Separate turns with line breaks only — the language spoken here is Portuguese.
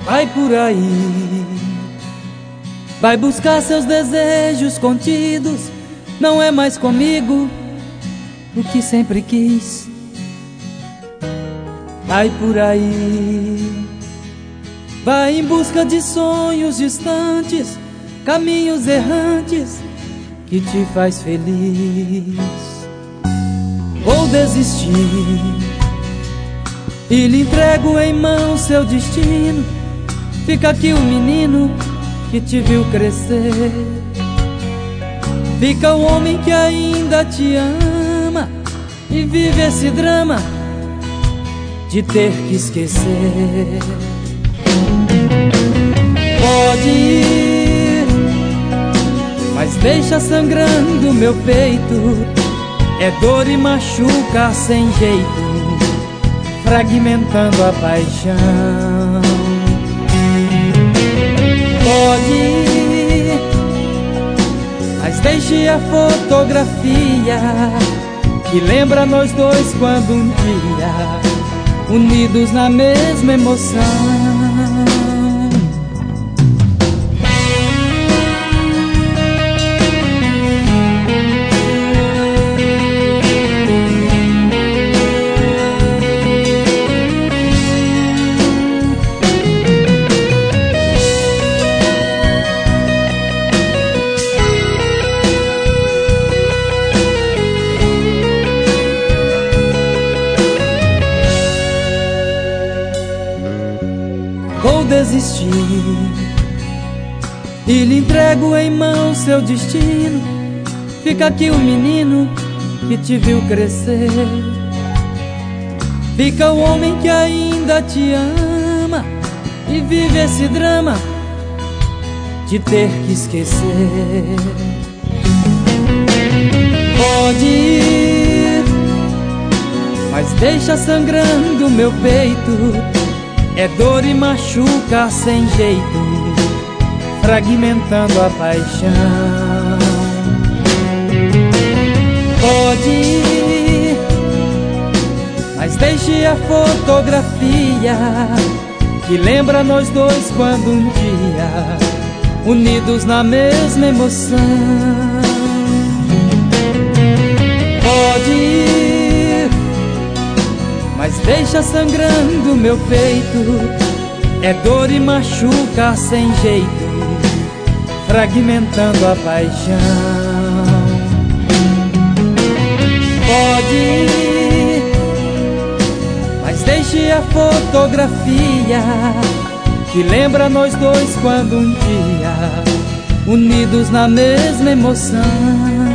Vai por aí, vai buscar seus desejos contidos. Não é mais comigo o que sempre quis. Vai por aí, vai em busca de sonhos distantes, caminhos errantes que te faz feliz. Vou desistir e lhe entrego em mão seu destino. Fica aqui o menino que te viu crescer. Fica o homem que ainda te ama e vive esse drama de ter que esquecer. Pode ir, mas deixa sangrando meu peito. É dor e machuca sem jeito, fragmentando a paixão. Pode ir, mas deixe a fotografia que lembra nós dois quando um dia unidos na mesma emoção. Vou desistir e lhe entrego em mão seu destino. Fica aqui o menino que te viu crescer. Fica o homem que ainda te ama e vive esse drama de ter que esquecer. Pode ir, mas deixa sangrando meu peito. É dor e machuca sem jeito, fragmentando a paixão. Pode ir, mas deixe a fotografia que lembra nós dois quando um dia unidos na mesma emoção. Pode ir, mas deixa sangrando meu peito. É dor e machuca sem jeito, fragmentando a paixão. Pode ir, mas deixe a fotografia que lembra nós dois quando um dia unidos na mesma emoção.